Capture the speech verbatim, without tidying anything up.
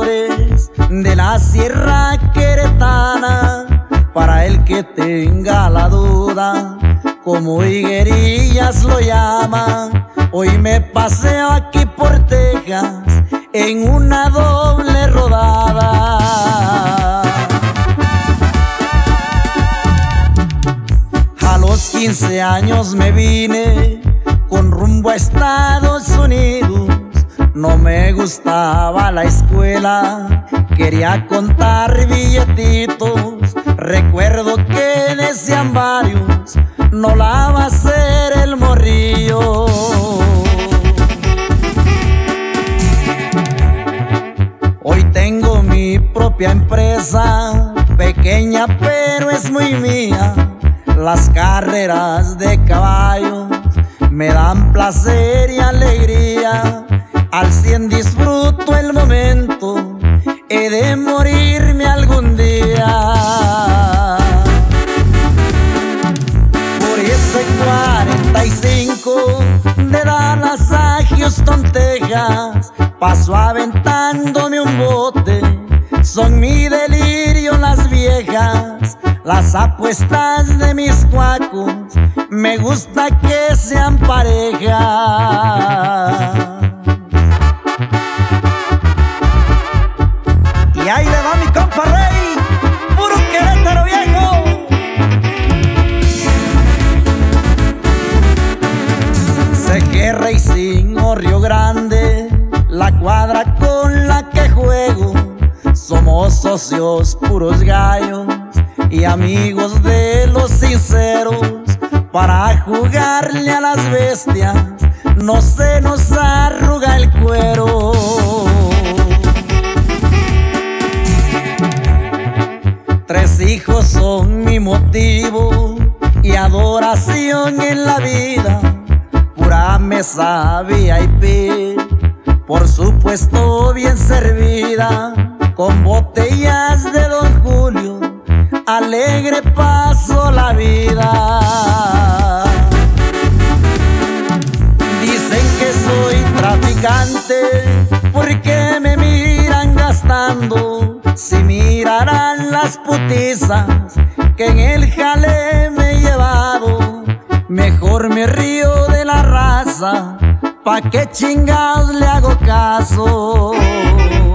pastores de la sierra queretana. Para el que tenga la duda, como higuerillas lo llaman, hoy me paseo aquí por Texas en una doble rodada. A los quince años me vine con rumbo a Estados Unidos. No me gustaba la escuela, quería contar billetitos. Recuerdo que decían varios, no la va a hacer el morrillo. Hoy tengo mi propia empresa, pequeña pero es muy mía. Las carreras de caballos me dan placer y alegría. Al cien disfruto el momento, he de morirme algún día. Por ese cuarenta y cinco de Dallas a Houston, Texas, paso aventándome un bote. Son mi delirio las viejas, las apuestas de mis cuacos. Me gusta que sean pareja. Y ahí le va mi compa Rey, puro Querétaro viejo. Sé que Racing o Río Grande, la cuadra con la que juego, somos socios puros gallos y amigos de los sinceros. Para jugarle a las bestias no se nos arruga el cuero. Tres hijos son mi motivo y adoración en la vida. Pura mesa V I P, por supuesto bien servida, con botellas de Don Julio, alegre paso la vida. Dicen que soy traficante porque me miran gastando. Si mirarán las putizas que en el jale me he llevado, mejor me río de la raza, pa' que chingados le hago caso.